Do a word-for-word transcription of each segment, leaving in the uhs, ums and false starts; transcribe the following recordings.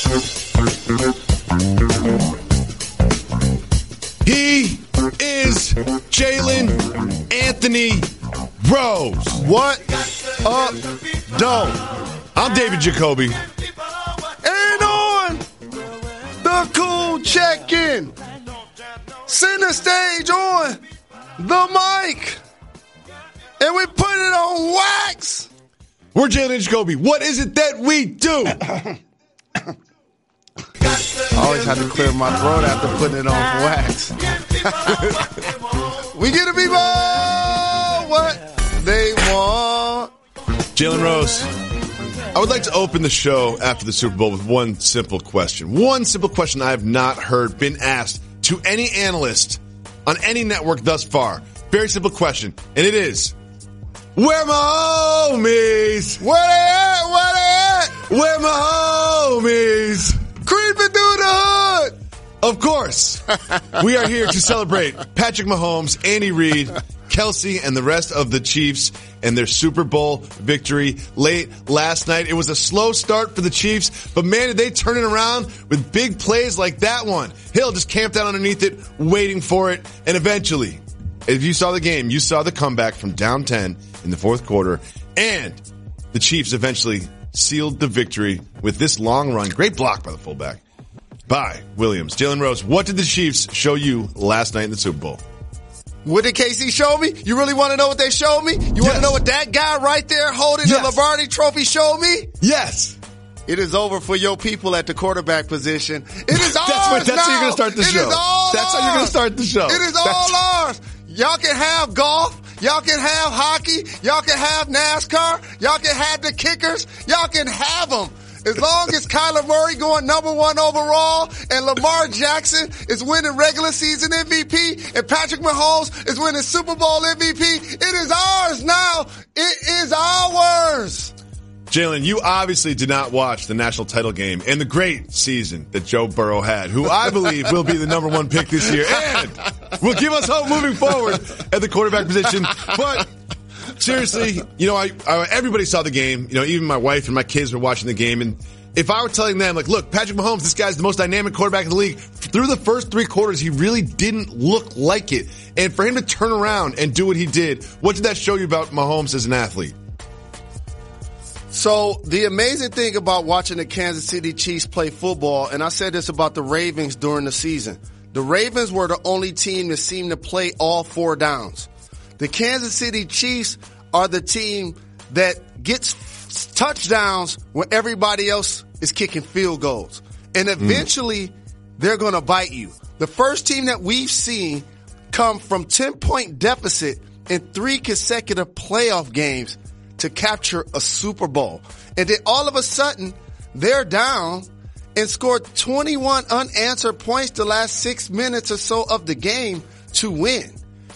He is Jalen Anthony Rose. What up, dope? I'm David Jacoby. And on the cool check-in, center stage on the mic, and we put it on wax. We're Jalen Jacoby. What is it that we do? I always have to clear my throat after putting it on wax. We get to people what they want. Jalen Rose, I would like to open the show after the Super Bowl with one simple question. One simple question I have not heard been asked to any analyst on any network thus far. Very simple question, and it is, where my homies? Where they at? Where they at? Where my homies? Creeping through the hood. Of course, we are here to celebrate Patrick Mahomes, Andy Reid, Kelsey, and the rest of the Chiefs and their Super Bowl victory late last night. It was a slow start for the Chiefs, but man, did they turn it around with big plays like that one. Hill just camped out underneath it, waiting for it, and eventually, if you saw the game, you saw the comeback from down ten in the fourth quarter, and the Chiefs eventually sealed the victory with this long run. Great block by the fullback by Williams. Jalen Rose, what did the Chiefs show you last night in the Super Bowl? What did K C show me? You really want to know what they showed me? You yes. want to know what that guy right there holding yes. the Lombardi trophy showed me? Yes. It is over for your people at the quarterback position. It is ours that's what, that's now. how you're going to start the it show. Is all that's ours. how you're going to start the show. It is that's all ours. Y'all can have golf. Y'all can have hockey. Y'all can have NASCAR. Y'all can have the kickers. Y'all can have them. As long as Kyler Murray going number one overall and Lamar Jackson is winning regular season M V P and Patrick Mahomes is winning Super Bowl M V P, it is ours now. It is ours. Jalen, you obviously did not watch the national title game and the great season that Joe Burrow had, who I believe will be the number one pick this year and will give us hope moving forward at the quarterback position. But seriously, you know, I, I everybody saw the game. You know, even my wife and my kids were watching the game. And if I were telling them, like, look, Patrick Mahomes, this guy's the most dynamic quarterback in the league. Through the first three quarters, he really didn't look like it. And for him to turn around and do what he did, what did that show you about Mahomes as an athlete? So the amazing thing about watching the Kansas City Chiefs play football, and I said this about the Ravens during the season, the Ravens were the only team that seemed to play all four downs. The Kansas City Chiefs are the team that gets touchdowns when everybody else is kicking field goals. And eventually, mm. they're going to bite you. The first team that we've seen come from ten-point deficit in three consecutive playoff games to capture a Super Bowl. And then all of a sudden, they're down and scored twenty-one unanswered points the last six minutes or so of the game to win.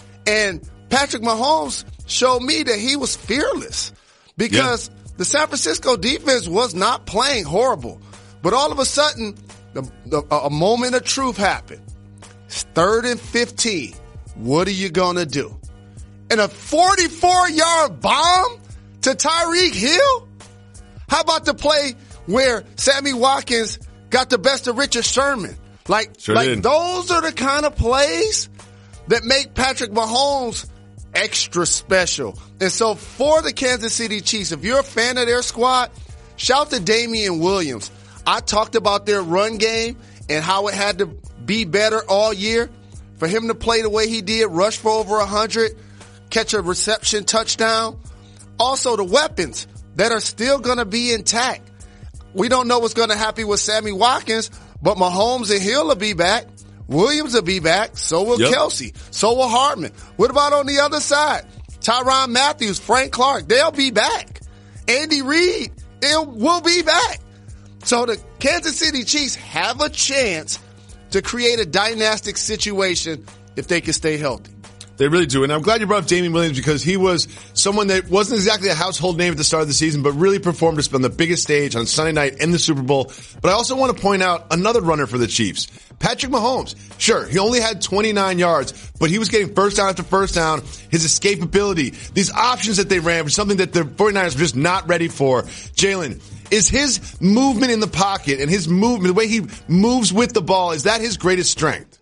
And Patrick Mahomes showed me that he was fearless because yeah. the San Francisco defense was not playing horrible. But all of a sudden, the, the, a moment of truth happened. It's third and fifteen. What are you going to do? And a forty-four yard bomb to Tyreek Hill? How about the play where Sammy Watkins got the best of Richard Sherman? Like, sure like did. Those are the kind of plays that make Patrick Mahomes extra special. And so for the Kansas City Chiefs, if you're a fan of their squad, shout to Damian Williams. I talked about their run game and how it had to be better all year. For him to play the way he did, rush for over one hundred, catch a reception touchdown. Also, the weapons that are still going to be intact. We don't know what's going to happen with Sammy Watkins, but Mahomes and Hill will be back. Williams will be back. So will yep. Kelsey. So will Hartman. What about on the other side? Tyrann Mathieu, Frank Clark, they'll be back. Andy Reid, they'll, will be back. So the Kansas City Chiefs have a chance to create a dynastic situation if they can stay healthy. They really do. And I'm glad you brought up Damian Williams because he was someone that wasn't exactly a household name at the start of the season, but really performed on the biggest stage on Sunday night in the Super Bowl. But I also want to point out another runner for the Chiefs, Patrick Mahomes. Sure, he only had twenty-nine yards, but he was getting first down after first down. His escapability, these options that they ran was something that the 49ers were just not ready for. Jalen, Is his movement in the pocket and his movement, the way he moves with the ball, is that his greatest strength?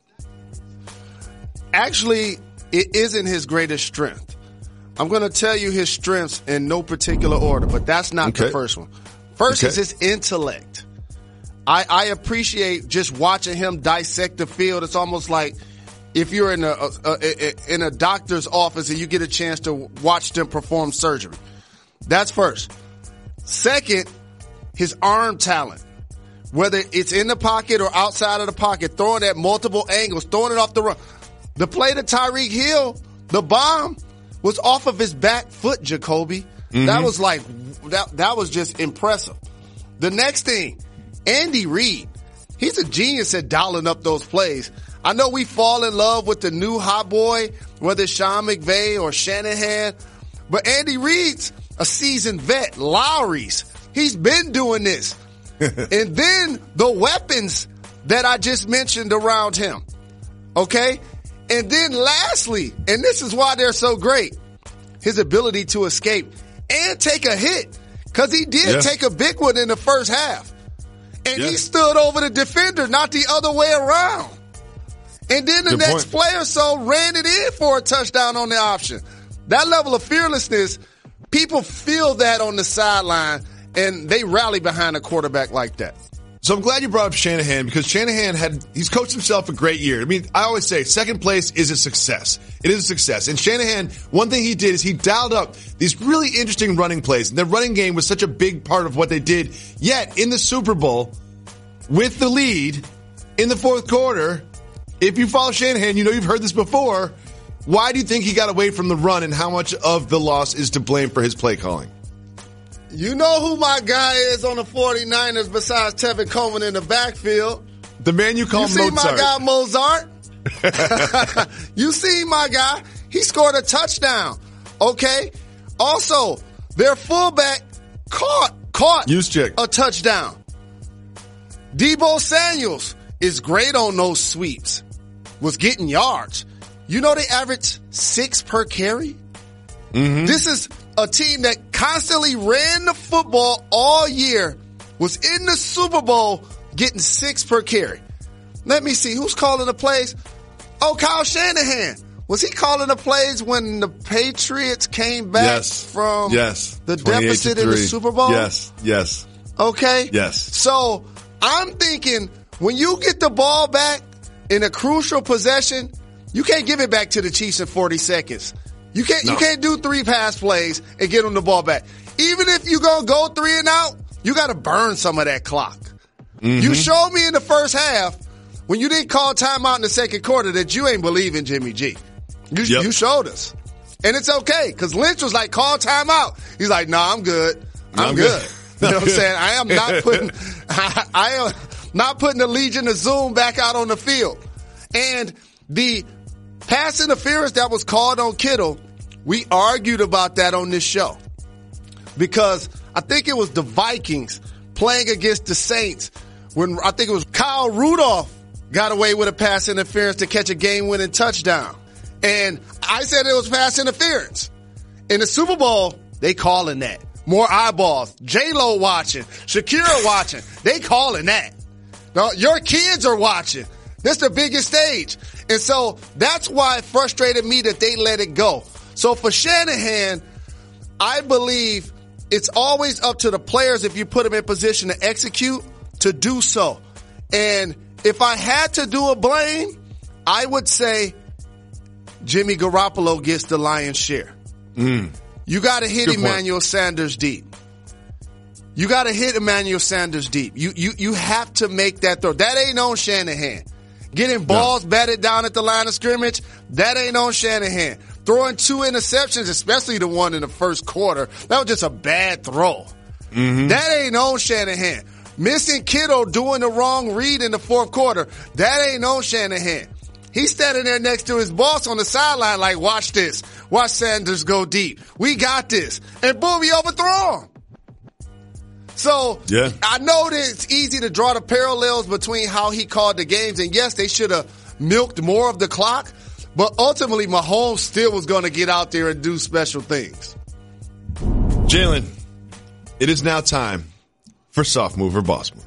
Actually, it isn't his greatest strength. I'm going to tell you his strengths in no particular order, but that's not okay. the first one. First okay. is his intellect. I, I appreciate just watching him dissect the field. It's almost like if you're in a, a, a in a doctor's office and you get a chance to watch them perform surgery. That's first. Second, his arm talent. Whether it's in the pocket or outside of the pocket, throwing at multiple angles, throwing it off the run. The play to Tyreek Hill, the bomb, was off of his back foot, Jacoby. Mm-hmm. That was like, that, that was just impressive. The next thing, Andy Reid. He's a genius at dialing up those plays. I know we fall in love with the new hot boy, whether it's Sean McVay or Shanahan, but Andy Reid's a seasoned vet. Lowry's. He's been doing this. And then the weapons that I just mentioned around him. Okay? And then lastly, and this is why they're so great, his ability to escape and take a hit. Cause he did yeah. take a big one in the first half. And yeah. he stood over the defender, not the other way around. And then the Good next point. player so ran it in for a touchdown on the option. That level of fearlessness, people feel that on the sideline and they rally behind a quarterback like that. So I'm glad you brought up Shanahan because Shanahan had, he's coached himself a great year. I mean, I always say second place is a success. It is a success. And Shanahan, one thing he did is he dialed up these really interesting running plays. And their running game was such a big part of what they did. Yet in the Super Bowl, with the lead in the fourth quarter, if you follow Shanahan, you know you've heard this before. Why do you think he got away from the run and how much of the loss is to blame for his play calling? You know who my guy is on the 49ers besides Tevin Coleman in the backfield. The man you call you Mozart. You see my guy Mozart? You see my guy? He scored a touchdown. Okay? Also, their fullback caught, caught Juszczyk. a touchdown. Deebo Samuels is great on those sweeps. Was getting yards. You know they average six per carry? Mm-hmm. This is a team that constantly ran the football all year, was in the Super Bowl getting six per carry. Let me see, who's calling the plays? Oh, Kyle Shanahan. Was he calling the plays when the Patriots came back yes. from yes. the deficit in the Super Bowl? Yes, yes. Okay? Yes. So I'm thinking when you get the ball back in a crucial possession, you can't give it back to the Chiefs in forty seconds. You can't, no. you can't do three pass plays and get them the ball back. Even if you gonna go three and out, you gotta burn some of that clock. Mm-hmm. You showed me in the first half when you didn't call timeout in the second quarter that you ain't believe in Jimmy G. You, yep. you showed us. And it's okay, cause Lynch was like, call timeout. He's like, no, nah, I'm good. I'm, I'm good. good. You know what I'm saying? I am not putting, I, I am not putting the Legion of Zoom back out on the field. And the pass interference that was called on Kittle, we argued about that on this show because I think it was the Vikings playing against the Saints when I think it was Kyle Rudolph got away with a pass interference to catch a game-winning touchdown. And I said it was pass interference. In the Super Bowl, they calling that. More eyeballs. J-Lo watching. Shakira watching. They calling that. Now, your kids are watching. This is the biggest stage. And so that's why it frustrated me that they let it go. So for Shanahan, I believe it's always up to the players if you put them in position to execute, to do so. And if I had to do a blame, I would say Jimmy Garoppolo gets the lion's share. Mm. You got to hit Good Emmanuel point. Sanders deep. You got to hit Emmanuel Sanders deep. You you you have to make that throw. That ain't on Shanahan. Getting balls no. batted down at the line of scrimmage, that ain't on Shanahan. Throwing two interceptions, especially the one in the first quarter, that was just a bad throw. Mm-hmm. That ain't on Shanahan. Missing Kittle doing the wrong read in the fourth quarter, that ain't on Shanahan. He's standing there next to his boss on the sideline like, watch this. Watch Sanders go deep. We got this. And boom, he overthrow him. So yeah. I know that it's easy to draw the parallels between how he called the games. And yes, they should have milked more of the clock. But ultimately, Mahomes still was going to get out there and do special things. Jalen, it is now time for Soft Move or Boss Move.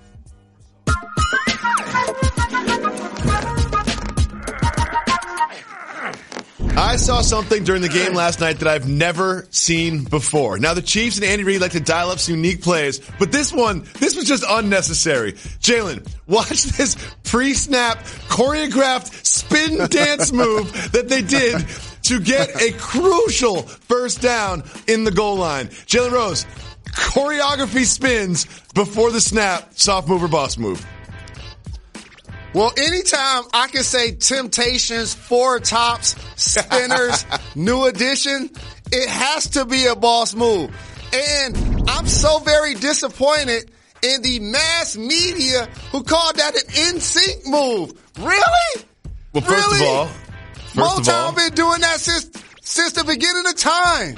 I saw something during the game last night that I've never seen before. Now, the Chiefs and Andy Reid like to dial up some unique plays, but this one, this was just unnecessary. Jalen, watch this pre-snap choreographed spin dance move that they did to get a crucial first down in the goal line. Jalen Rose, choreography spins before the snap, Soft Move or Boss Move. Well, anytime I can say Temptations, Four Tops, Spinners, New Edition, it has to be a boss move. And I'm so very disappointed in the mass media who called that an N Sync move. Really? Well, first really? of all, first Motown of all, been doing that since, since the beginning of time.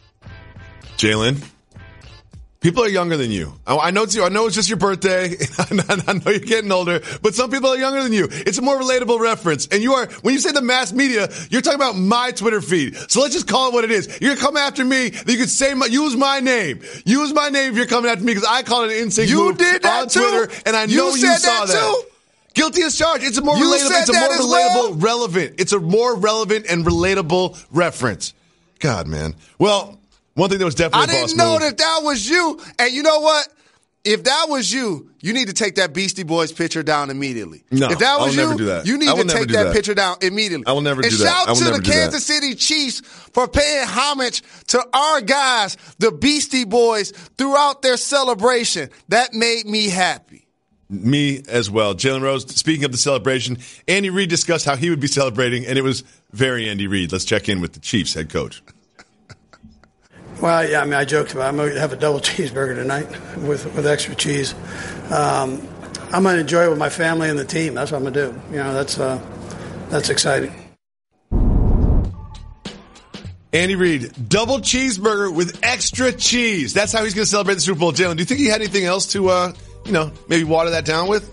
Jalen, people are younger than you. I know it's you. I know it's just your birthday. I know you're getting older, but some people are younger than you. It's a more relatable reference. And you are, when you say the mass media, you're talking about my Twitter feed. So let's just call it what it is. You're coming after me. You could say my, use my name. Use my name if you're coming after me because I call it an instinct you move did that on too? Twitter, and I you know you saw that. that. Too? Guilty as charged. It's a more you relatable. It's a more relatable, well? relevant. It's a more relevant and relatable reference. God, man. Well, one thing that was definitely I a boss didn't know move. that that was you. And you know what? If that was you, you need to take that Beastie Boys picture down immediately. No, if that I will was you, never do that. you need I to will never take do that, that. picture down immediately. I will never and do that. shout I will to never the do that. Kansas City Chiefs for paying homage to our guys, the Beastie Boys, throughout their celebration. That made me happy. Me as well. Jalen Rose, speaking of the celebration, Andy Reid discussed how he would be celebrating, and it was very Andy Reid. Let's check in with the Chiefs head coach. Well, yeah, I mean, I joked about I'm going to have a double cheeseburger tonight with with extra cheese. Um, I'm going to enjoy it with my family and the team. That's what I'm going to do. You know, that's uh, that's exciting. Andy Reid, double cheeseburger with extra cheese. That's how he's going to celebrate the Super Bowl. Jalen, do you think he had anything else to, uh, you know, maybe water that down with?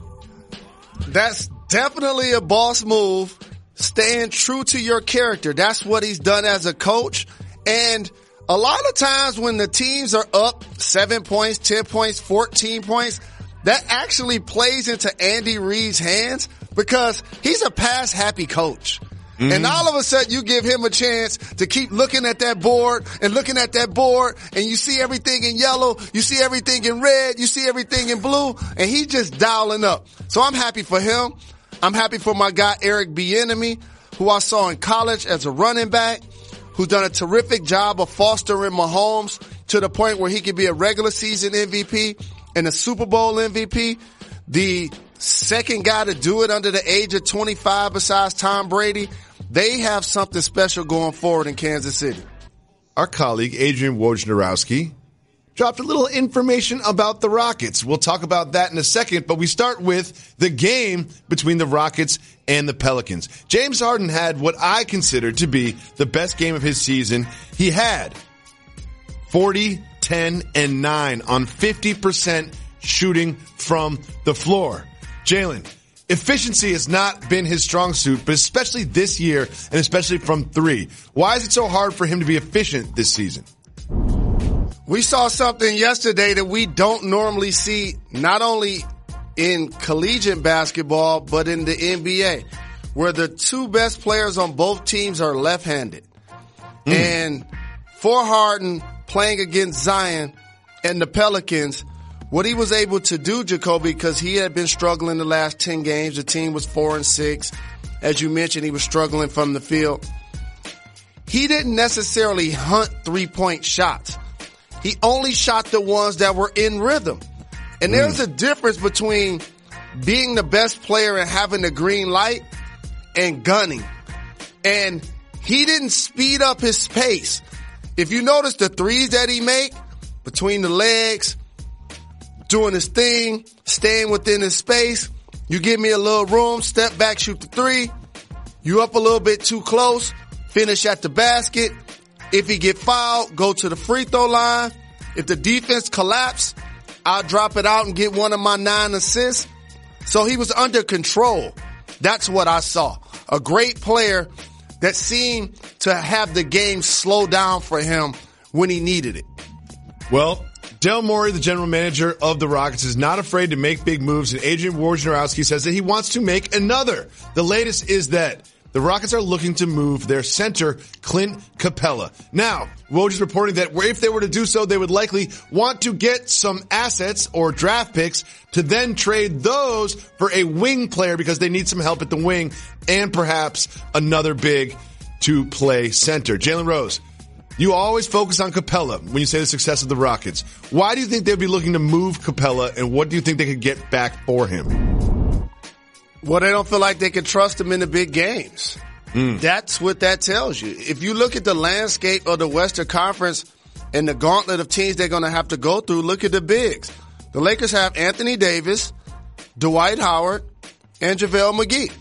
That's definitely a boss move. Staying true to your character. That's what he's done as a coach. And a lot of times when the teams are up seven points, ten points, fourteen points, that actually plays into Andy Reid's hands because he's a pass-happy coach. Mm-hmm. And all of a sudden you give him a chance to keep looking at that board and looking at that board and you see everything in yellow, you see everything in red, you see everything in blue, and he's just dialing up. So I'm happy for him. I'm happy for my guy Eric Bieniemy, who I saw in college as a running back, who's done a terrific job of fostering Mahomes to the point where he could be a regular season M V P and a Super Bowl M V P. The second guy to do it under the age of twenty-five besides Tom Brady. They have something special going forward in Kansas City. Our colleague, Adrian Wojnarowski, dropped a little information about the Rockets. We'll talk about that in a second, but we start with the game between the Rockets and the Pelicans. James Harden had what I consider to be the best game of his season. He had forty, ten, and nine on fifty percent shooting from the floor. Jalen, efficiency has not been his strong suit, but especially this year and especially from three. Why is it so hard for him to be efficient this season? We saw something yesterday that we don't normally see, not only in collegiate basketball, but in the N B A, where the two best players on both teams are left-handed. Mm. And for Harden playing against Zion and the Pelicans, what he was able to do, Jacoby, because he had been struggling the last ten games. The team was four and six. As you mentioned, he was struggling from the field. He didn't necessarily hunt three-point shots. He only shot the ones that were in rhythm. And there's mm. a difference between being the best player and having the green light and gunning. And he didn't speed up his pace. If you notice the threes that he make between the legs, doing his thing, staying within his space, you give me a little room, step back, shoot the three. You up a little bit too close, finish at the basket. If he get fouled, go to the free throw line. If the defense collapse, I'll drop it out and get one of my nine assists. So he was under control. That's what I saw. A great player that seemed to have the game slow down for him when he needed it. Well, Daryl Morey, the general manager of the Rockets, is not afraid to make big moves, and Adrian Wojnarowski says that he wants to make another. The latest is that the Rockets are looking to move their center, Clint Capella. Now, Woj is reporting that if they were to do so, they would likely want to get some assets or draft picks to then trade those for a wing player because they need some help at the wing and perhaps another big to play center. Jalen Rose, you always focus on Capella when you say the success of the Rockets. Why do you think they'd be looking to move Capella, and what do you think they could get back for him? Well, they don't feel like they can trust him in the big games. Mm. That's what that tells you. If you look at the landscape of the Western Conference and the gauntlet of teams they're going to have to go through, look at the bigs. The Lakers have Anthony Davis, Dwight Howard, and JaVale McGee.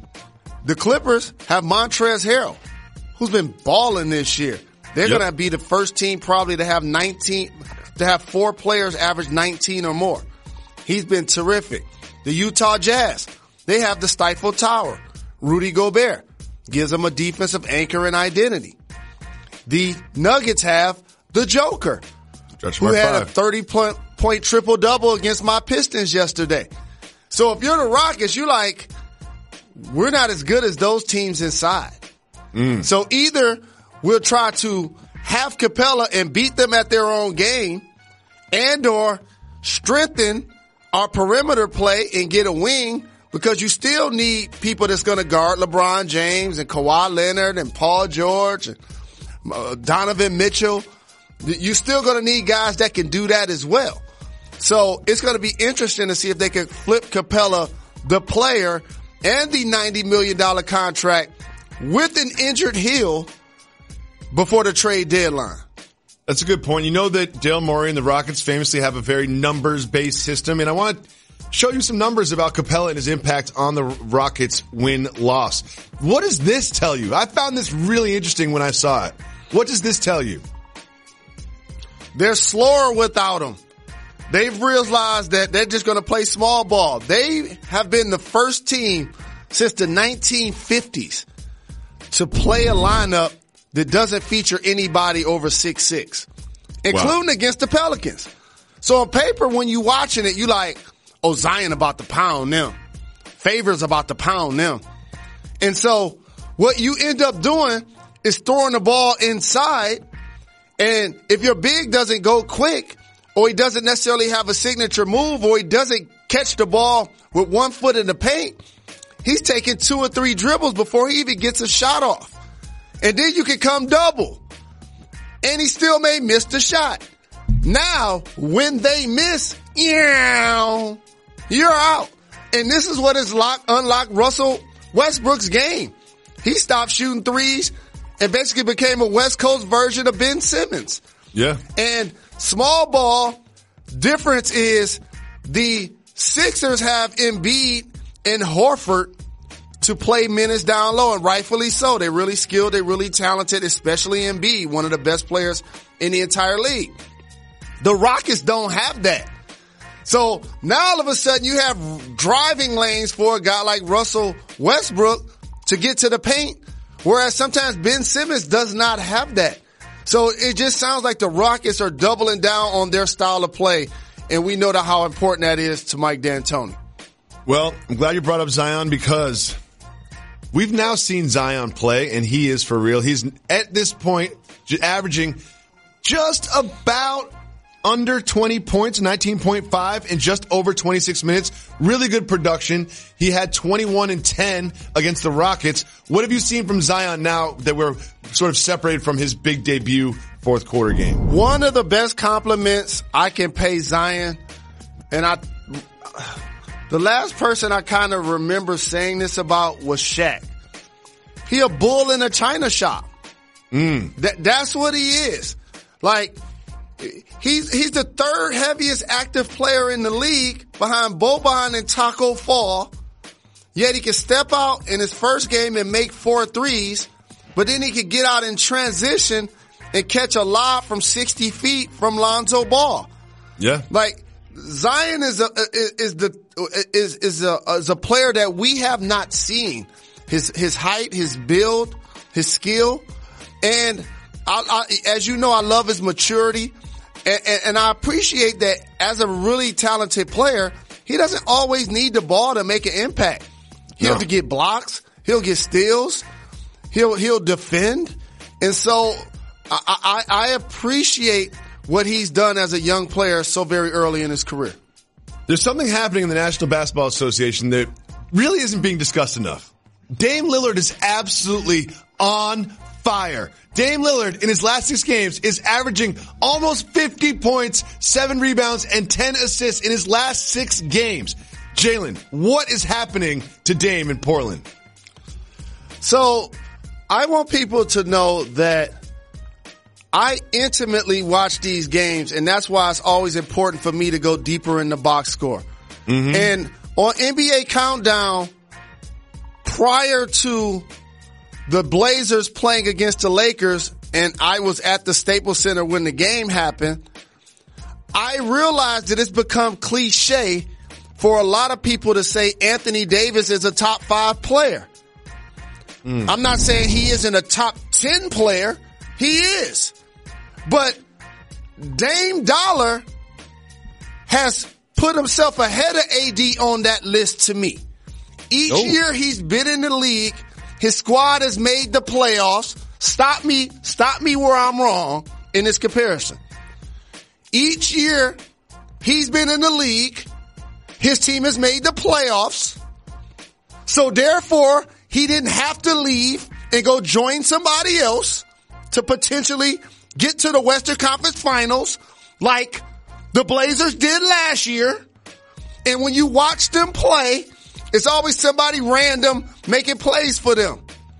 The Clippers have Montrezl Harrell, who's been balling this year. They're yep. going to be the first team probably to have nineteen, to have four players average nineteen or more. He's been terrific. The Utah Jazz, they have the Stifle Tower. Rudy Gobert gives them a defensive anchor and identity. The Nuggets have the Joker, who had five. a thirty-point point triple-double against my Pistons yesterday. So if you're the Rockets, you're like, we're not as good as those teams inside. Mm. So either we'll try to have Capella and beat them at their own game, and or strengthen our perimeter play and get a wing, because you still need people that's going to guard LeBron James and Kawhi Leonard and Paul George and uh, Donovan Mitchell. You're still going to need guys that can do that as well. So it's going to be interesting to see if they can flip Capella, the player, and the ninety million dollars contract with an injured heel before the trade deadline. That's a good point. You know that Daryl Morey and the Rockets famously have a very numbers-based system, and I want to show you some numbers about Capella and his impact on the Rockets' win-loss. What does this tell you? I found this really interesting when I saw it. What does this tell you? They're slower without him. They've realized that they're just going to play small ball. They have been the first team since the nineteen fifties to play a lineup that doesn't feature anybody over six six, including wow. against the Pelicans. So on paper, when you watching it, you like, oh, Zion about to pound them. Favors about to pound them. And so what you end up doing is throwing the ball inside. And if your big doesn't go quick, or he doesn't necessarily have a signature move, or he doesn't catch the ball with one foot in the paint, he's taking two or three dribbles before he even gets a shot off. And then you can come double. And he still may miss the shot. Now, when they miss, yeah, you're out. And this is what has locked, unlocked Russell Westbrook's game. He stopped shooting threes and basically became a West Coast version of Ben Simmons. Yeah. And small ball difference is the Sixers have Embiid and Horford to play minutes down low, and rightfully so. They're really skilled. They're really talented, especially Embiid, one of the best players in the entire league. The Rockets don't have that. So now all of a sudden you have driving lanes for a guy like Russell Westbrook to get to the paint, whereas sometimes Ben Simmons does not have that. So it just sounds like the Rockets are doubling down on their style of play, and we know that how important that is to Mike D'Antoni. Well, I'm glad you brought up Zion, because we've now seen Zion play, and he is for real. He's at this point averaging just about under twenty points, nineteen point five in just over twenty-six minutes. Really good production. He had twenty-one and ten against the Rockets. What have you seen from Zion now that we're sort of separated from his big debut fourth quarter game? One of the best compliments I can pay Zion, and I, the last person I kind of remember saying this about was Shaq. He a bull in a china shop. Mm. That, that's what he is. Like, He's, he's the third heaviest active player in the league behind Boban and Taco Fall. Yet he can step out in his first game and make four threes, but then he could get out in transition and catch a lob from sixty feet from Lonzo Ball. Yeah. Like, Zion is a, is the, is, is a, is a player that we have not seen. His, his height, his build, his skill. And I, I, as you know, I love his maturity. And, and, and I appreciate that as a really talented player, he doesn't always need the ball to make an impact. He'll No. have to get blocks. He'll get steals. He'll, he'll defend. And so I, I, I appreciate what he's done as a young player so very early in his career. There's something happening in the National Basketball Association that really isn't being discussed enough. Dame Lillard is absolutely on fire. Dame Lillard in his last six games is averaging almost fifty points, seven rebounds, and ten assists in his last six games. Jalen, what is happening to Dame in Portland? So I want people to know that I intimately watch these games, and that's why it's always important for me to go deeper in the box score. Mm-hmm. And on N B A Countdown, prior to the Blazers playing against the Lakers, and I was at the Staples Center when the game happened, I realized that it's become cliche for a lot of people to say Anthony Davis is a top five player. Mm. I'm not saying he isn't a top ten player. He is. But Dame Dollar has put himself ahead of A D on that list to me. Each oh. year he's been in the league, his squad has made the playoffs. Stop me, stop me where I'm wrong in this comparison. Each year he's been in the league, his team has made the playoffs. So therefore, he didn't have to leave and go join somebody else to potentially get to the Western Conference Finals like the Blazers did last year. And when you watch them play, it's always somebody random making plays for them.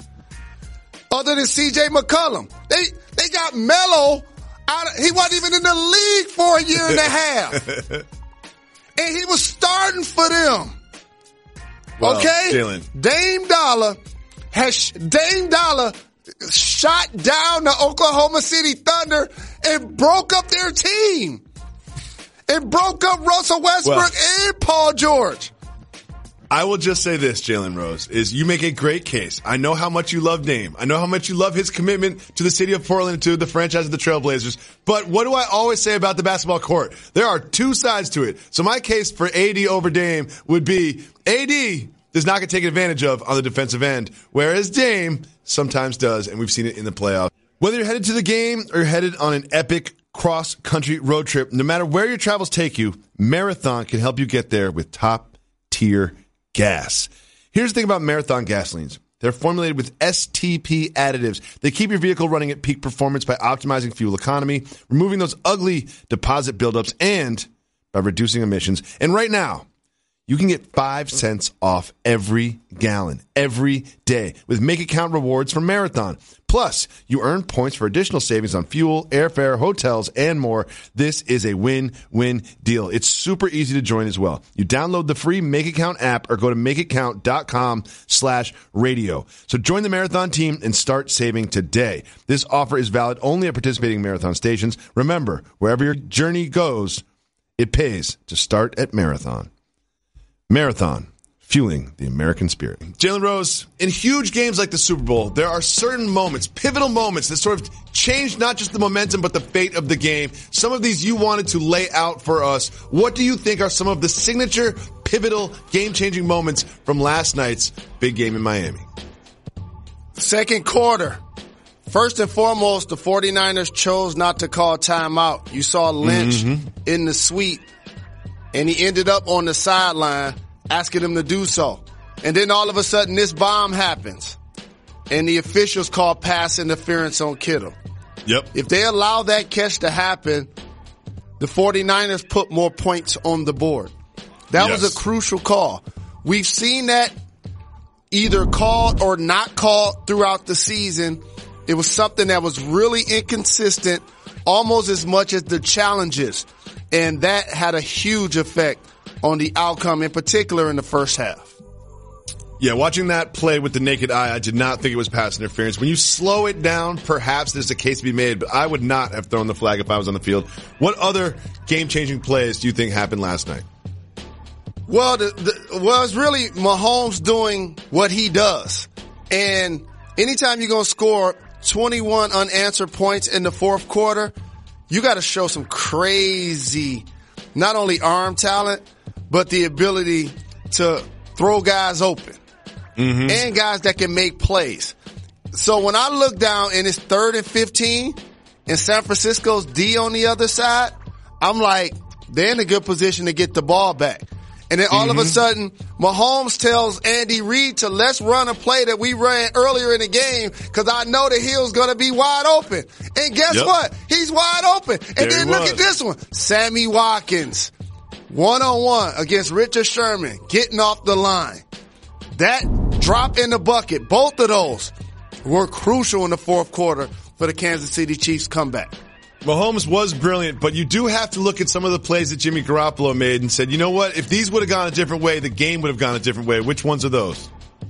Other than C J McCollum. They, they got Melo out of, he wasn't even in the league for a year and a half. And he was starting for them. Well, okay? Jalen. Dame Dollar has, Dame Dollar shot down the Oklahoma City Thunder and broke up their team. It broke up Russell Westbrook well, and Paul George. I will just say this, Jalen Rose, is you make a great case. I know how much you love Dame. I know how much you love his commitment to the city of Portland, to the franchise of the Trailblazers. But what do I always say about the basketball court? There are two sides to it. So my case for A D over Dame would be A D does not get taken advantage of on the defensive end, whereas Dame sometimes does, and we've seen it in the playoffs. Whether you're headed to the game or you're headed on an epic cross-country road trip, no matter where your travels take you, Marathon can help you get there with top-tier gas. Here's the thing about Marathon gasolines. They're formulated with S T P additives. They keep your vehicle running at peak performance by optimizing fuel economy, removing those ugly deposit buildups, and by reducing emissions. And right now, you can get five cents off every gallon, every day, with Make It Count rewards from Marathon. Plus, you earn points for additional savings on fuel, airfare, hotels, and more. This is a win-win deal. It's super easy to join as well. You download the free Make It Count app or go to makeitcount.com slash radio. So join the Marathon team and start saving today. This offer is valid only at participating Marathon stations. Remember, wherever your journey goes, it pays to start at Marathon. Marathon, fueling the American spirit. Jalen Rose, in huge games like the Super Bowl, there are certain moments, pivotal moments that sort of change not just the momentum, but the fate of the game. Some of these you wanted to lay out for us. What do you think are some of the signature, pivotal, game-changing moments from last night's big game in Miami? Second quarter. First and foremost, the 49ers chose not to call timeout. You saw Lynch mm-hmm. in the suite. And he ended up on the sideline asking him to do so. And then all of a sudden this bomb happens. And the officials call pass interference on Kittle. Yep. If they allow that catch to happen, the 49ers put more points on the board. That yes. was a crucial call. We've seen that either called or not called throughout the season. It was something that was really inconsistent, almost as much as the challenges. And that had a huge effect on the outcome, in particular in the first half. Yeah, watching that play with the naked eye, I did not think it was pass interference. When you slow it down, perhaps there's a case to be made, but I would not have thrown the flag if I was on the field. What other game-changing plays do you think happened last night? Well, the, the, well, it's really Mahomes doing what he does. And anytime you're going to score twenty-one unanswered points in the fourth quarter, you got to show some crazy, not only arm talent, but the ability to throw guys open mm-hmm. and guys that can make plays. So when I look down and it's third and fifteen and San Francisco's D on the other side, I'm like, they're in a good position to get the ball back. And then all mm-hmm. of a sudden, Mahomes tells Andy Reid to let's run a play that we ran earlier in the game because I know the hill's going to be wide open. And guess yep. what? He's wide open. And there then look was. at this one. Sammy Watkins, one-on-one against Richard Sherman, getting off the line. That drop in the bucket, both of those were crucial in the fourth quarter for the Kansas City Chiefs comeback. Mahomes was brilliant, but you do have to look at some of the plays that Jimmy Garoppolo made and said, you know what? If these would have gone a different way, the game would have gone a different way. Which ones are those?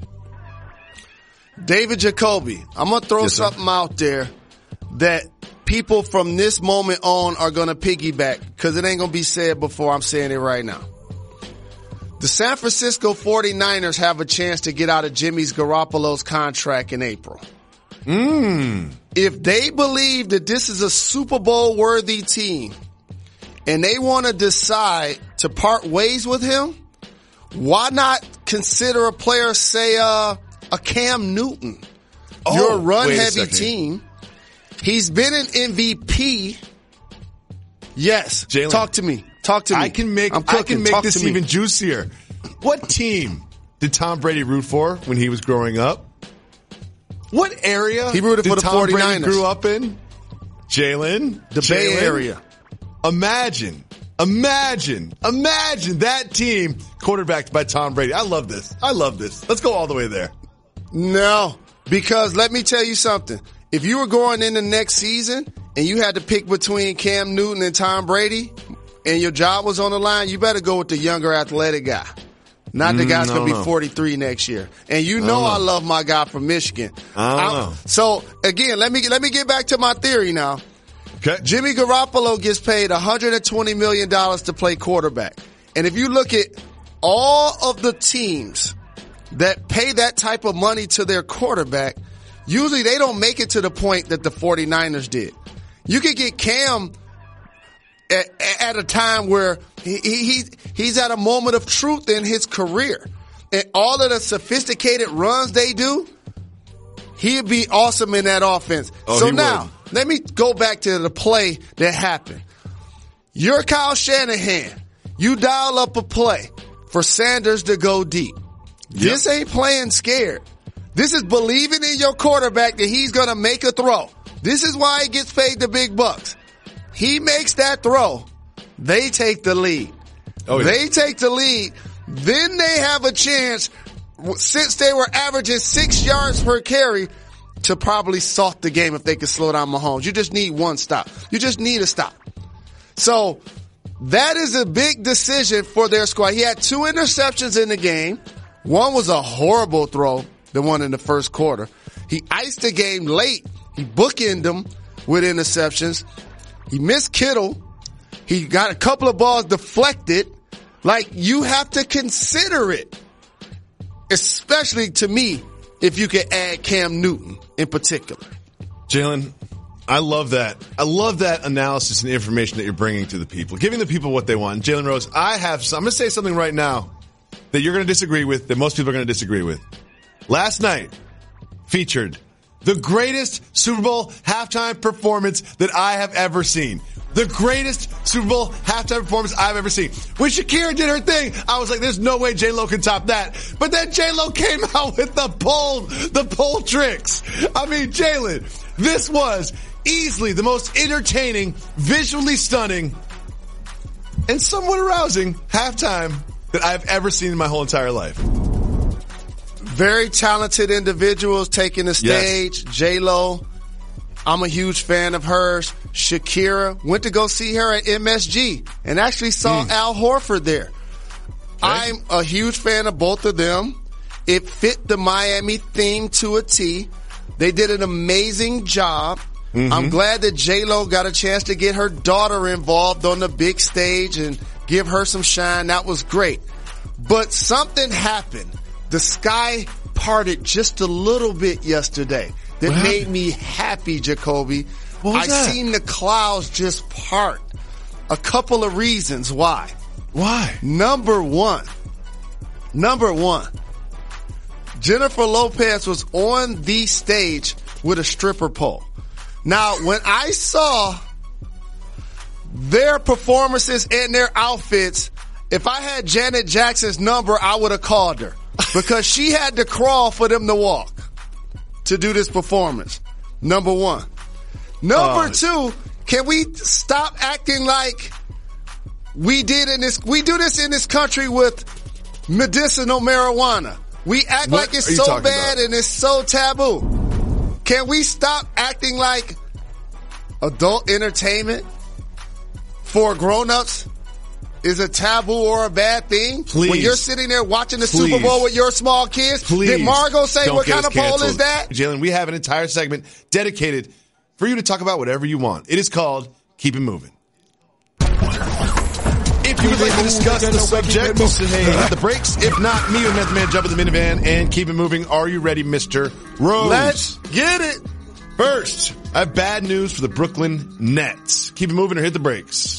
David Jacoby. I'm going to throw yes, something out there that people from this moment on are going to piggyback because it ain't going to be said before. I'm saying it right now. The San Francisco forty-niners have a chance to get out of Jimmy Garoppolo's contract in April. Mm. If they believe that this is a Super Bowl worthy team and they want to decide to part ways with him, why not consider a player, say, uh, a Cam Newton? Oh, You're a run heavy team. He's been an M V P. Yes. Jalen, talk to me. Talk to me. I can make, I'm I can make talk this even juicier. What team did Tom Brady root for when he was growing up? What area he rooted did for the Tom forty-niners. Brady grew up in? Jalen. The Jalen. Bay Area. Imagine, imagine, imagine that team quarterbacked by Tom Brady. I love this. I love this. Let's go all the way there. No, because let me tell you something. If you were going in the next season and you had to pick between Cam Newton and Tom Brady and your job was on the line, you better go with the younger athletic guy. Not the guy's mm, going to be forty-three next year. And you know I, I love my guy from Michigan. I don't know. So, again, let me let me get back to my theory now. Okay. Jimmy Garoppolo gets paid one hundred twenty million dollars to play quarterback. And if you look at all of the teams that pay that type of money to their quarterback, usually they don't make it to the point that the forty-niners did. You could get Cam at, at a time where he, he he's at a moment of truth in his career. And all of the sophisticated runs they do, he'd be awesome in that offense. Oh, so now, would. let me go back to the play that happened. You're Kyle Shanahan. You dial up a play for Sanders to go deep. Yep. This ain't playing scared. This is believing in your quarterback that he's going to make a throw. This is why he gets paid the big bucks. He makes that throw. They take the lead. Oh, yeah. They take the lead. Then they have a chance, since they were averaging six yards per carry, to probably salt the game if they could slow down Mahomes. You just need one stop. You just need a stop. So that is a big decision for their squad. He had two interceptions in the game. One was a horrible throw, the one in the first quarter. He iced the game late. He bookended them with interceptions. He missed Kittle. He got a couple of balls deflected. Like, you have to consider it. Especially to me, if you could add Cam Newton in particular. Jalen, I love that. I love that analysis and information that you're bringing to the people, giving the people what they want. Jalen Rose, I have, I'm going to say something right now that you're going to disagree with, that most people are going to disagree with. Last night featured the greatest Super Bowl halftime performance that I have ever seen. The greatest Super Bowl halftime performance I've ever seen. When Shakira did her thing, I was like, there's no way J-Lo can top that. But then J-Lo came out with the pole, the pole tricks. I mean, Jalen, this was easily the most entertaining, visually stunning, and somewhat arousing halftime that I've ever seen in my whole entire life. Very talented individuals taking the stage. Yes. J-Lo, I'm a huge fan of hers. Shakira, went to go see her at M S G and actually saw mm. Al Horford there. Okay. I'm a huge fan of both of them. It fit the Miami theme to a T. They did an amazing job. Mm-hmm. I'm glad that J-Lo got a chance to get her daughter involved on the big stage and give her some shine. That was great. But something happened. The sky parted just a little bit yesterday that made me happy, Jacoby. What was I that? seen the clouds just part. A couple of reasons why. Why? Number one. Number one. Jennifer Lopez was on the stage with a stripper pole. Now, when I saw their performances and their outfits, if I had Janet Jackson's number, I would have called her because she had to crawl for them to walk to do this performance. Number one. Number uh, two, can we stop acting like we did in this, we do this in this country with medicinal marijuana. We act what like it's so bad about? and it's so taboo. Can we stop acting like adult entertainment for grown-ups is a taboo or a bad thing? Please. When you're sitting there watching the Please. Super Bowl with your small kids, Please. did Margot say Don't what get kind us of poll canceled. is that? Jalen, we have an entire segment dedicated for you to talk about whatever you want. It is called Keep It Moving. If you would like to discuss the subject, hit the brakes. If not, me and Method Man jump in the minivan and keep it moving. Are you ready, Mister Rose? Let's get it. First, I have bad news for the Brooklyn Nets. Keep it moving or hit the brakes.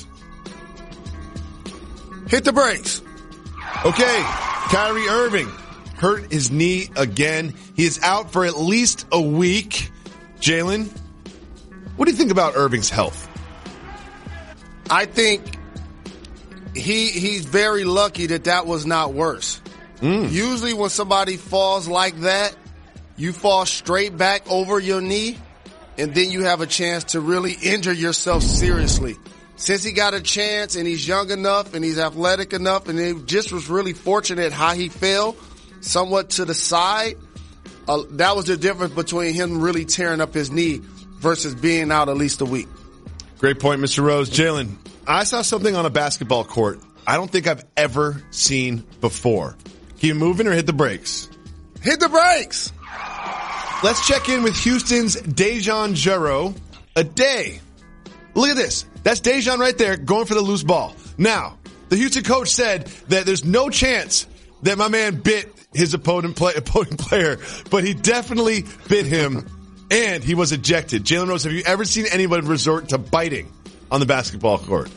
Hit the brakes. Okay, Kyrie Irving hurt his knee again. He is out for at least a week. Jalen, what do you think about Irving's health? I think he he's very lucky that that was not worse. Mm. Usually when somebody falls like that, you fall straight back over your knee, and then you have a chance to really injure yourself seriously. Since he got a chance and he's young enough and he's athletic enough and it just was really fortunate how he fell somewhat to the side, uh, that was the difference between him really tearing up his knee versus being out at least a week. Great point, Mister Rose. Jalen, I saw something on a basketball court I don't think I've ever seen before. Keep moving or hit the brakes? Hit the brakes! Let's check in with Houston's Dejan Jarreau. A day. Look at this. That's Dejan right there going for the loose ball. Now, the Houston coach said that there's no chance that my man bit his opponent play, opponent player, but he definitely bit him, and he was ejected. Jalen Rose, have you ever seen anyone resort to biting on the basketball court?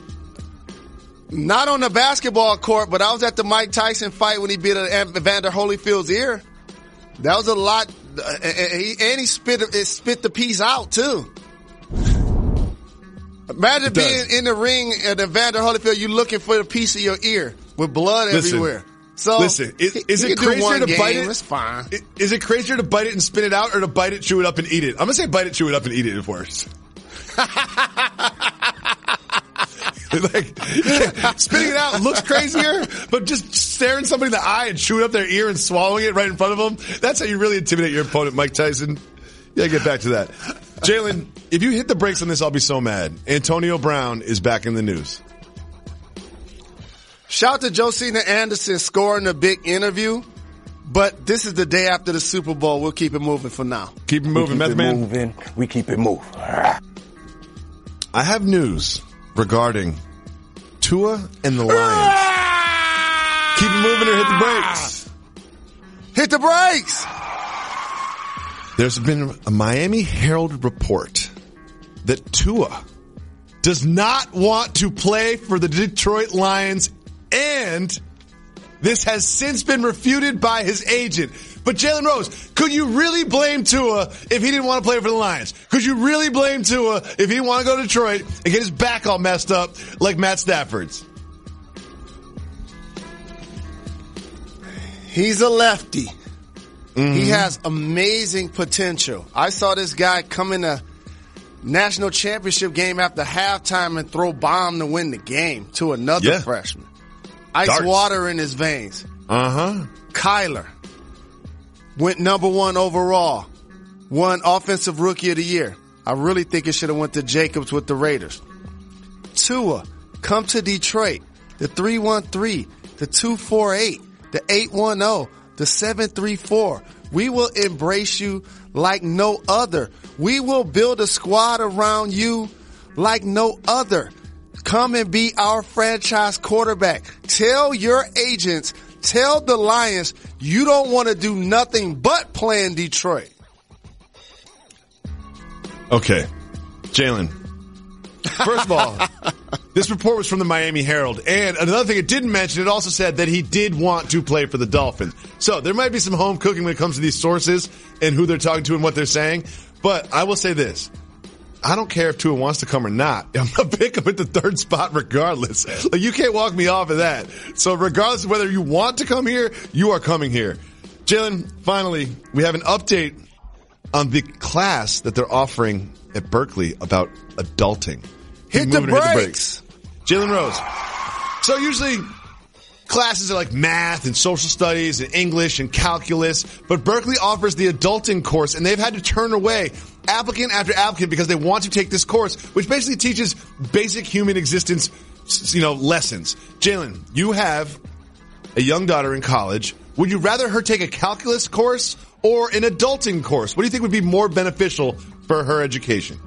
Not on the basketball court, but I was at the Mike Tyson fight when he bit Evander Holyfield's ear. That was a lot, and he spit, it spit the piece out, too. Imagine being in the ring at Evander Holyfield, you looking for a piece of your ear with blood listen, everywhere. So listen, is, is it crazier to game, bite it? It's fine. Is it crazier to bite it and spit it out, or to bite it, chew it up, and eat it? I'm gonna say bite it, chew it up, and eat it is worse. Like, yeah, spitting it out looks crazier, but just staring somebody in the eye and chewing up their ear and swallowing it right in front of them, that's how you really intimidate your opponent, Mike Tyson. Yeah, get back to that. Jalen, if you hit the brakes on this, I'll be so mad. Antonio Brown is back in the news. Shout to Josina Anderson scoring a big interview, but this is the day after the Super Bowl. We'll keep it moving for now. Keep it moving, Method Man. Moving. We keep it moving. I have news regarding Tua and the Lions. Keep it moving or hit the brakes. Hit the brakes. There's been a Miami Herald report that Tua does not want to play for the Detroit Lions, and this has since been refuted by his agent. But Jalen Rose, could you really blame Tua if he didn't want to play for the Lions? Could you really blame Tua if he didn't want to go to Detroit and get his back all messed up like Matt Stafford's? He's a lefty. Mm-hmm. He has amazing potential. I saw this guy come in a national championship game after halftime and throw bomb to win the game to another yeah. freshman. Ice Darts. water in his veins. Uh-huh. Kyler went number one overall. Won Offensive Rookie of the Year. I really think it should have went to Jacobs with the Raiders. Tua, come to Detroit. The three one three, the two four eight, the eight one zero, the seven three four. We will embrace you like no other. We will build a squad around you like no other. Come and be our franchise quarterback. Tell your agents, tell the Lions, you don't want to do nothing but play in Detroit. Okay. Jalen, first of all, this report was from the Miami Herald. And another thing it didn't mention, it also said that he did want to play for the Dolphins. So there might be some home cooking when it comes to these sources and who they're talking to and what they're saying. But I will say this. I don't care if Tua wants to come or not. I'm going to pick him at the third spot regardless. Like, you can't walk me off of that. So regardless of whether you want to come here, you are coming here. Jalen, finally, we have an update on the class that they're offering at Berkeley about adulting. Hit the brakes. Jalen Rose. So usually classes are like math and social studies and English and calculus, but Berkeley offers the adulting course, and they've had to turn away applicant after applicant because they want to take this course, which basically teaches basic human existence, you know, lessons. Jalen, you have a young daughter in college. Would you rather her take a calculus course or an adulting course? What do you think would be more beneficial for her education?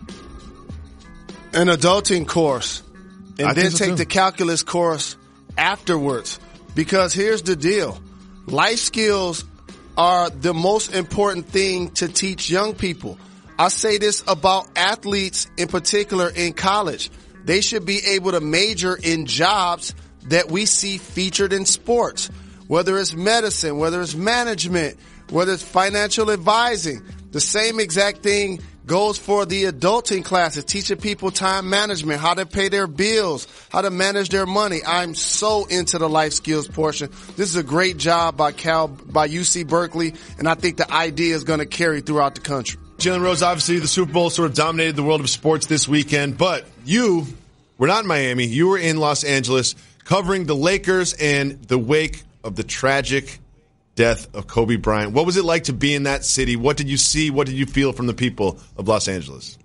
An adulting course, and I then so take too. the calculus course afterwards. Because here's the deal. Life skills are the most important thing to teach young people. I say this about athletes in particular in college. They should be able to major in jobs that we see featured in sports, whether it's medicine, whether it's management, whether it's financial advising. The same exact thing goes for the adulting classes, teaching people time management, how to pay their bills, how to manage their money. I'm so into the life skills portion. This is a great job by Cal, by U C Berkeley, and I think the idea is going to carry throughout the country. Jalen Rose, obviously the Super Bowl sort of dominated the world of sports this weekend, but you were not in Miami. You were in Los Angeles covering the Lakers and the wake of the tragic death of Kobe Bryant. What was it like to be in that city? What did you see? What did you feel from the people of Los Angeles?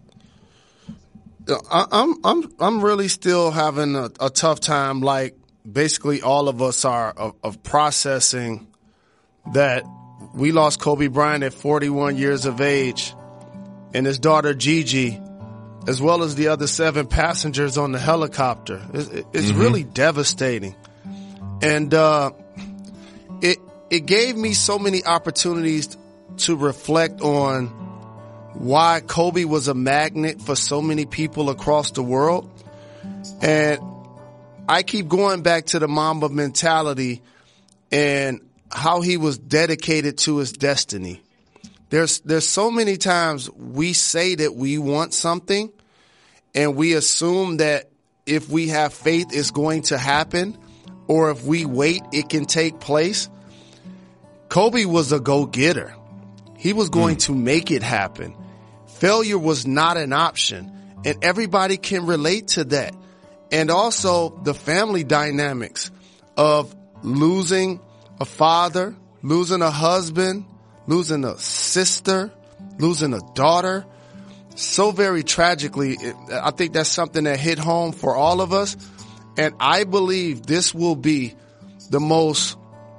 I, I'm I'm I'm really still having a, a tough time, like basically all of us are, of, of processing that we lost Kobe Bryant at forty-one years of age, and his daughter Gigi, as well as the other seven passengers on the helicopter. It's, it's mm-hmm. really devastating, and uh, it. It gave me so many opportunities to reflect on why Kobe was a magnet for so many people across the world. And I keep going back to the Mamba mentality and how he was dedicated to his destiny. There's, there's so many times we say that we want something and we assume that if we have faith, it's going to happen, or if we wait, it can take place. Kobe was a go-getter. He was going mm. to make it happen. Failure was not an option, and everybody can relate to that. And also the family dynamics of losing a father, losing a husband, losing a sister, losing a daughter. So very tragically, I think that's something that hit home for all of us. And I believe this will be the most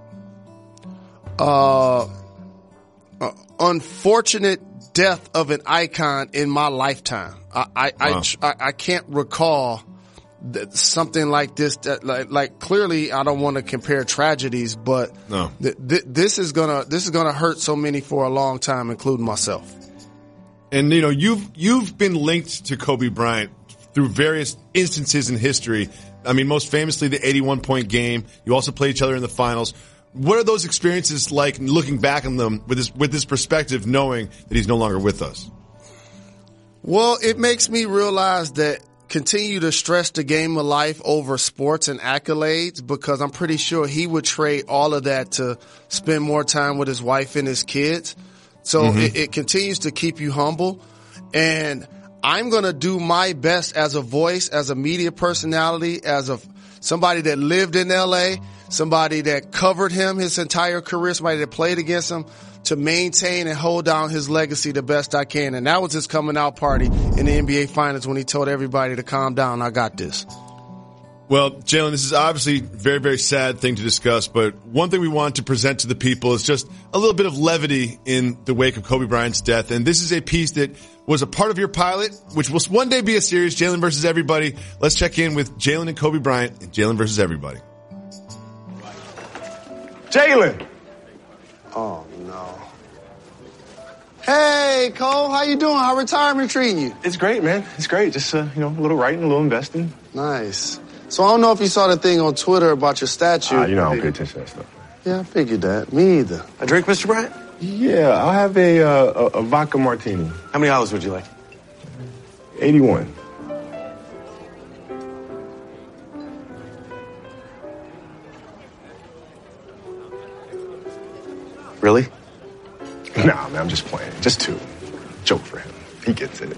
Uh, uh, unfortunate death of an icon in my lifetime. I I, wow. I, I can't recall that something like this. That, like, like clearly, I don't want to compare tragedies, but no. th- th- this is gonna this is gonna hurt so many for a long time, including myself. And you know, you've you've been linked to Kobe Bryant through various instances in history. I mean, most famously the eighty-one point game. You also played each other in the finals. What are those experiences like, looking back on them with this, with this perspective, knowing that he's no longer with us? Well, it makes me realize that continue to stress the game of life over sports and accolades, because I'm pretty sure he would trade all of that to spend more time with his wife and his kids. So mm-hmm. it, it continues to keep you humble. And I'm going to do my best as a voice, as a media personality, as a somebody that lived in L A, somebody that covered him his entire career, somebody that played against him, to maintain and hold down his legacy the best I can. And that was his coming out party in the N B A Finals when he told everybody to calm down. I got this. Well, Jalen, this is obviously a very, very sad thing to discuss, but one thing we want to present to the people is just a little bit of levity in the wake of Kobe Bryant's death. And this is a piece that was a part of your pilot, which will one day be a series, Jalen versus Everybody. Let's check in with Jalen and Kobe Bryant and Jalen versus Everybody. Jalen. Oh, no. Hey, Cole, how you doing? How retirement treating you? It's great, man. It's great. Just, uh, you know, a little writing, a little investing. Nice. So I don't know if you saw the thing on Twitter about your statue. Uh, you know I don't pay attention to that stuff. Yeah, I figured that. Me either. A drink, Mister Bryant? Yeah, I'll have a, uh, a, a vodka martini. How many olives would you like? eighty-one. Really? Nah, man, I'm just playing. Just two. Joke for him. He gets it.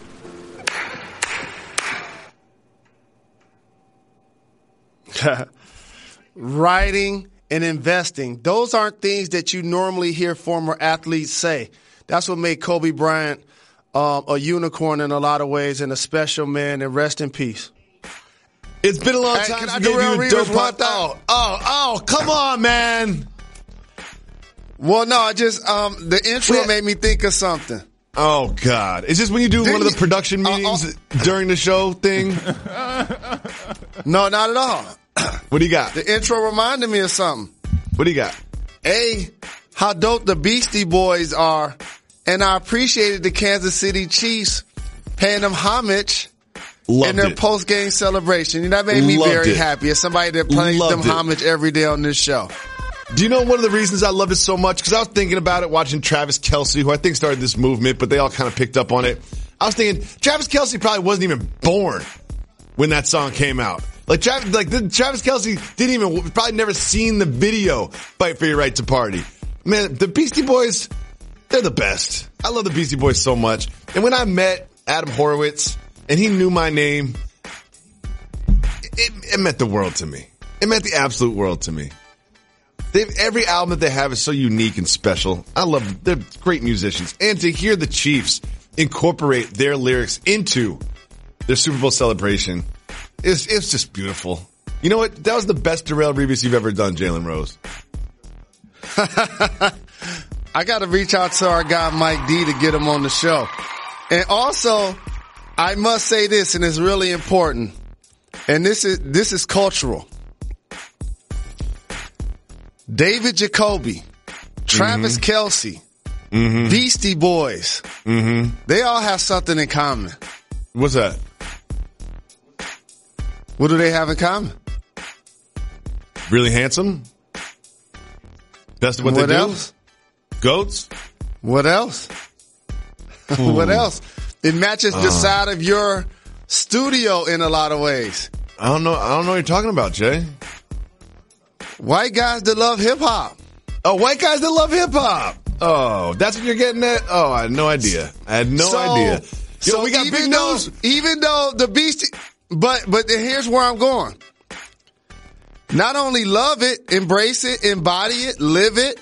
Writing and investing. Those aren't things that you normally hear former athletes say. That's what made Kobe Bryant um, a unicorn in a lot of ways and a special man, and rest in peace. It's been a long Hey, time can since I we gave Darrell you a Reeves dope want pod- that? Oh, oh, oh, come on, man. Well, no, I just, um, the intro Yeah. made me think of something. Oh, God. Is this when you do Didn't one of the you- production uh, meetings uh, during the show thing? No, not at all. What do you got? The intro reminded me of something. What do you got? A, how dope the Beastie Boys are, and I appreciated the Kansas City Chiefs paying them homage Loved in their it. post-game celebration. You know, that made me Loved very it. happy as somebody that plays Loved them it. homage every day on this show. Do you know one of the reasons I love it so much? Because I was thinking about it watching Travis Kelce, who I think started this movement, but they all kind of picked up on it. I was thinking Travis Kelce probably wasn't even born when that song came out. Like Travis, like the, Travis Kelce didn't even probably never seen the video "Fight for Your Right to Party." Man, the Beastie Boys, they're the best. I love the Beastie Boys so much. And when I met Adam Horowitz and he knew my name, it, it meant the world to me. It meant the absolute world to me. They've, every album that they have is so unique and special. I love them. They're great musicians. And to hear the Chiefs incorporate their lyrics into their Super Bowl celebration, it's, it's just beautiful. You know what? That was the best Darrell Reeves you've ever done, Jalen Rose. I got to reach out to our guy Mike D to get him on the show. And also, I must say this, and it's really important. And this is this is cultural. David Jacoby, Travis Mm-hmm. Kelce, mm-hmm. Beastie Boys. Mm-hmm. They all have something in common. What's that? What do they have in common? Really handsome? Best of what, What they else? do? Goats? What else? What else? It matches the side of your studio in a lot of ways. I don't know. I don't know what you're talking about, Jay. White guys that love hip hop. Oh, white guys that love hip hop. Oh, that's what you're getting at? Oh, I had no idea. I had no So- idea. Yo, so we got even big though, news. even though the Beastie, but but here's where I'm going. Not only love it, embrace it, embody it, live it,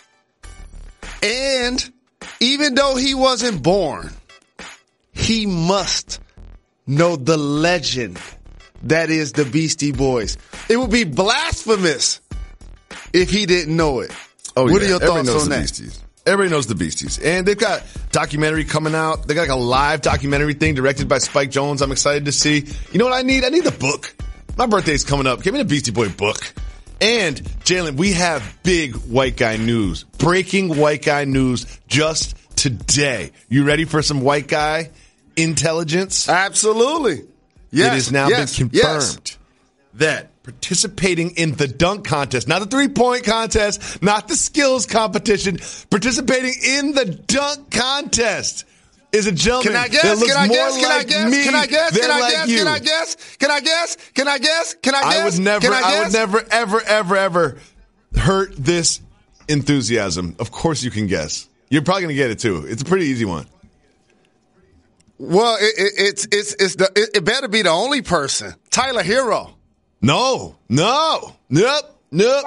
and even though he wasn't born, he must know the legend that is the Beastie Boys. It would be blasphemous if he didn't know it. Oh, what yeah. are your Everybody thoughts knows on the that? Beasties. Everybody knows the Beasties. And they've got documentary coming out. They got like a live documentary thing directed by Spike Jones. I'm excited to see. You know what I need? I need the book. My birthday's coming up. Give me the Beastie Boy book. And Jalen, we have big white guy news. Breaking white guy news just today. You ready for some white guy intelligence? Absolutely. Yes. It has now yes, been yes. confirmed that participating in the dunk contest, not the three-point contest, not the skills competition, participating in the dunk contest is a gentleman Can I guess? that looks Can I more guess? Can I like guess? me Can I guess? than Can I like guess? you. Can I guess? Can I guess? Can I guess? Can I guess? I would never, Can I I would guess? never, ever, ever, ever hurt this enthusiasm. Of course you can guess. You're probably going to get it too. It's a pretty easy one. Well, it, it, it's it's it's the it, it better be the only person. Tyler Hero. No, no, nope, nope.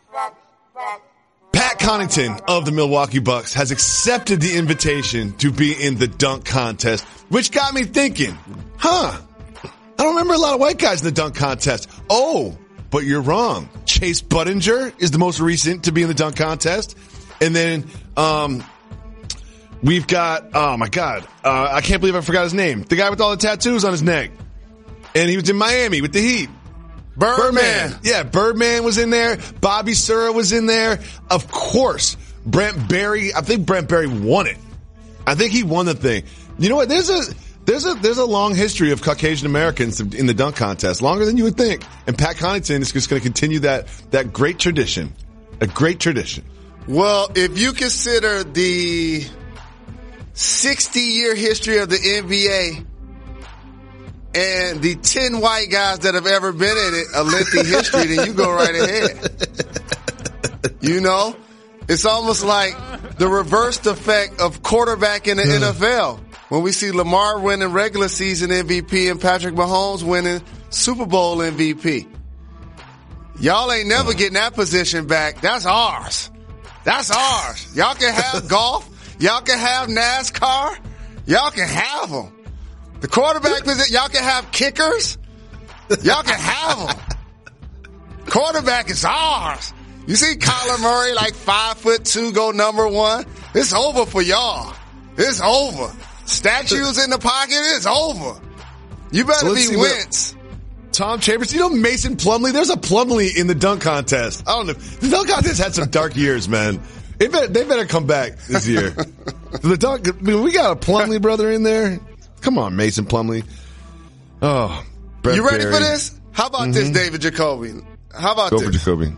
Pat Connaughton of the Milwaukee Bucks has accepted the invitation to be in the dunk contest, which got me thinking, huh, I don't remember a lot of white guys in the dunk contest. Oh, but you're wrong. Chase Budinger is the most recent to be in the dunk contest. And then, um, we've got, oh my God, uh, I can't believe I forgot his name. The guy with all the tattoos on his neck. And he was in Miami with the Heat. Birdman. Yeah, Birdman was in there. Bobby Sura was in there. Of course, Brent Barry. I think Brent Barry won it. I think he won the thing. You know what? There's a there's a there's a long history of Caucasian Americans in the dunk contest, longer than you would think. And Pat Connaughton is just going to continue that that great tradition, a great tradition. Well, if you consider the sixty-year history of the N B A and the ten white guys that have ever been in it, a lengthy history, then you go right ahead. You know, it's almost like the reversed effect of quarterback in the N F L. When we see Lamar winning regular season M V P and Patrick Mahomes winning Super Bowl M V P. Y'all ain't never getting that position back. That's ours. That's ours. Y'all can have golf. Y'all can have NASCAR. Y'all can have them. The quarterback position, y'all can have kickers. Y'all can have them. Quarterback is ours. You see Kyler Murray, like five foot two, go number one. It's over for y'all. It's over. Statues in the pocket, it's over. You better so be Wentz. Tom Chambers, you know Mason Plumlee? There's a Plumlee in the dunk contest. I don't know. The dunk contest had some dark years, man. They better, they better come back this year. The dunk, I mean, we got a Plumlee brother in there. Come on, Mason Plumlee. Oh, Brett you ready Berry. for this? How about mm-hmm. this, David Jacoby? How about Go this? Go for Jacoby.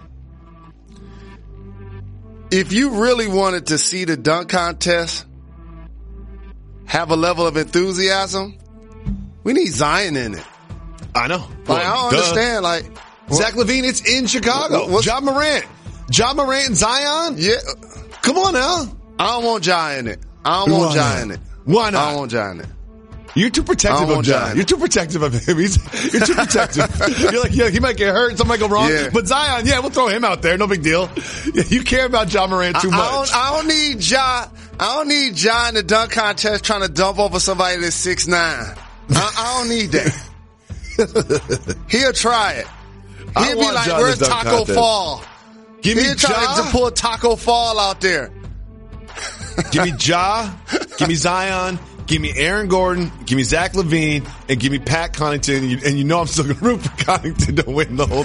If you really wanted to see the dunk contest have a level of enthusiasm, we need Zion in it. I know. Like, well, I don't duh. understand. Like Zach LaVine, it's in Chicago. John Morant. John Morant and Zion? Yeah. Come on now. I don't want Zion in it. I don't want Why Zion in not? it. Why not? I don't want Zion in it. You're too protective of John. You're too protective of him. He's, you're too protective. You're like, yeah, he might get hurt. Something might go wrong. Yeah. But Zion, yeah, we'll throw him out there. No big deal. You care about John Morant too I, much. I don't, I don't need John. I don't need John in the dunk contest trying to dump over somebody that's six nine. I, I don't need that. He'll try it. He'll be like, John where's Taco contest. Fall? Give me He'll try Ja. to pull Taco Fall out there. Give me Ja. Give me Zion. Give me Aaron Gordon, give me Zach LaVine, and give me Pat Connaughton, and you, and you know I'm still going to root for Connaughton to win the whole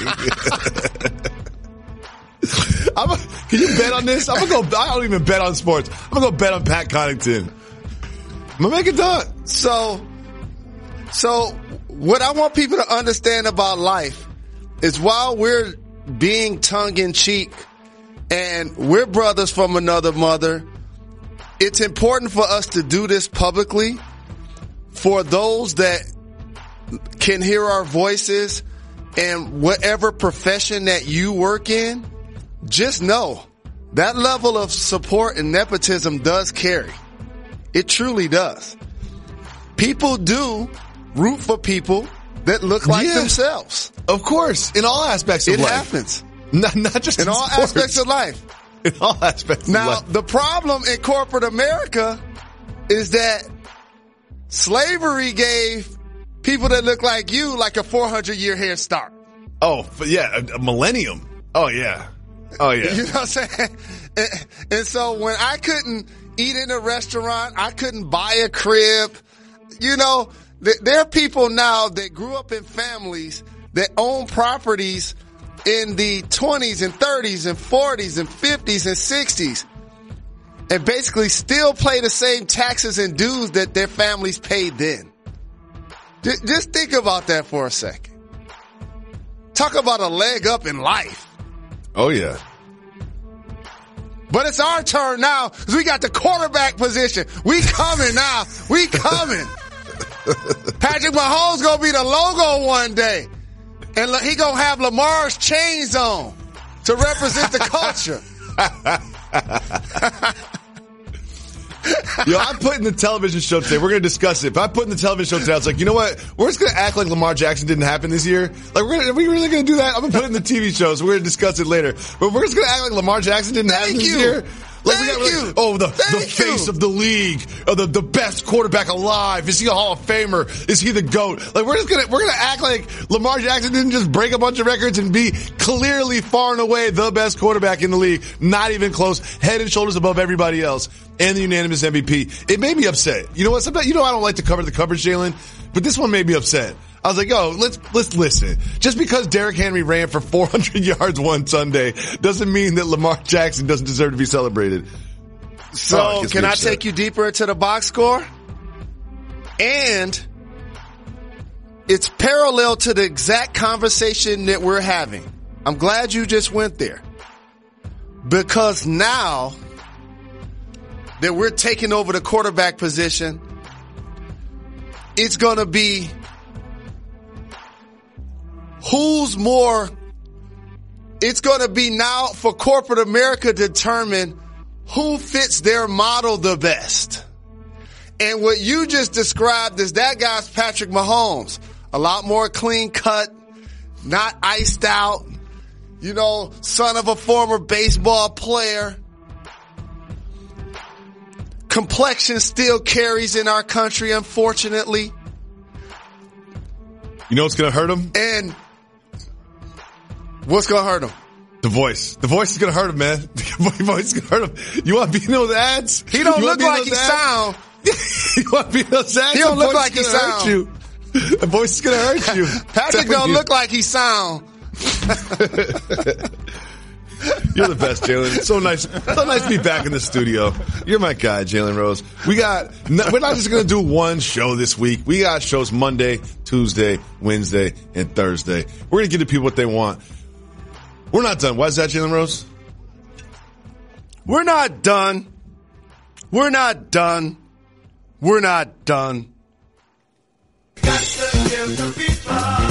thing. I'm a, can you bet on this? I'm going to go, I don't even bet on sports. I'm going to go bet on Pat Connaughton. I'm going to make it done. So, so what I want people to understand about life is while we're being tongue-in-cheek and we're brothers from another mother, it's important for us to do this publicly for those that can hear our voices and whatever profession that you work in. Just know that level of support and nepotism does carry. It truly does. People do root for people that look like yeah. themselves. Of course. In all aspects of it life. It happens. Not, not just in, in all sports. aspects of life. In all aspects now, of life. the problem in corporate America is that slavery gave people that look like you like a four hundred year head start. Oh, yeah, a, a millennium. Oh, yeah. Oh, yeah. You know what I'm saying? And, and so when I couldn't eat in a restaurant, I couldn't buy a crib, you know, th- there are people now that grew up in families that own properties in the twenties and thirties and forties and fifties and sixties and basically still pay the same taxes and dues that their families paid then. Just, just think about that for a second. Talk about a leg up in life. Oh, yeah. But it's our turn now because we got the quarterback position. We coming now. We coming. Patrick Mahomes going to be the logo one day. And he gonna have Lamar's chains on to represent the culture. Yo, I'm putting the television show today. We're going to discuss it. But I put in the television show today. I was like, you know what? We're just going to act like Lamar Jackson didn't happen this year. Like, we're gonna, are we really going to do that? I'm going to put it in the T V show, so we're going to discuss it later. But we're just going to act like Lamar Jackson didn't Thank happen this you. year. Like, Thank we got, you. Like, oh, the, the Thank face you. of the league, oh, the, the best quarterback alive. Is he a Hall of Famer? Is he the GOAT? Like, we're just gonna, we're gonna act like Lamar Jackson didn't just break a bunch of records and be clearly far and away the best quarterback in the league. Not even close. Head and shoulders above everybody else. And the unanimous M V P. It made me upset. You know what? Sometimes, you know I don't like to cover the coverage, Jalen, but this one made me upset. I was like, yo, let's, let's listen. Just because Derrick Henry ran for four hundred yards one Sunday doesn't mean that Lamar Jackson doesn't deserve to be celebrated. So Oh, it gets can me I upset. take you deeper into the box score? And it's parallel to the exact conversation that we're having. I'm glad you just went there. Because now that we're taking over the quarterback position, it's going to be who's more. It's going to be now for corporate America to determine who fits their model the best. And what you just described is that guy's Patrick Mahomes. A lot more clean cut, not iced out, you know, son of a former baseball player. Complexion still carries in our country, unfortunately. You know what's going to hurt him? And what's going to hurt him? The voice. The voice is going to hurt him, man. The voice is going to hurt him. You want to be in those ads? He don't You look wanna be in like those he ads? sound. You want to be in those ads? He don't The look voice like is he gonna hurt sound. you. The voice is going to hurt you. Patrick don't look like he sound. You're the best, Jalen. So nice. So nice to be back in the studio. You're my guy, Jalen Rose. We got, we're not just going to do one show this week. We got shows Monday, Tuesday, Wednesday, and Thursday. We're going to give the people what they want. We're not done. Why is that, Jalen Rose? We're not done. We're not done. We're not done. Got to give the people